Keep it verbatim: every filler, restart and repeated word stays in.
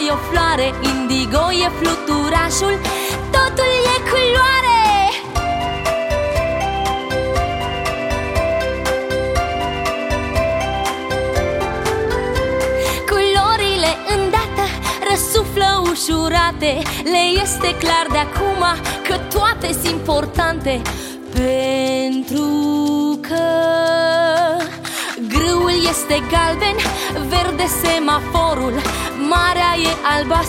e o floare, indigo e fluturașul, totul e culoare. Culorile îndată răsuflă ușurate, le este clar de acum că toate sunt importante, pentru că grâul este galben, verde semaforul, marea e albastră.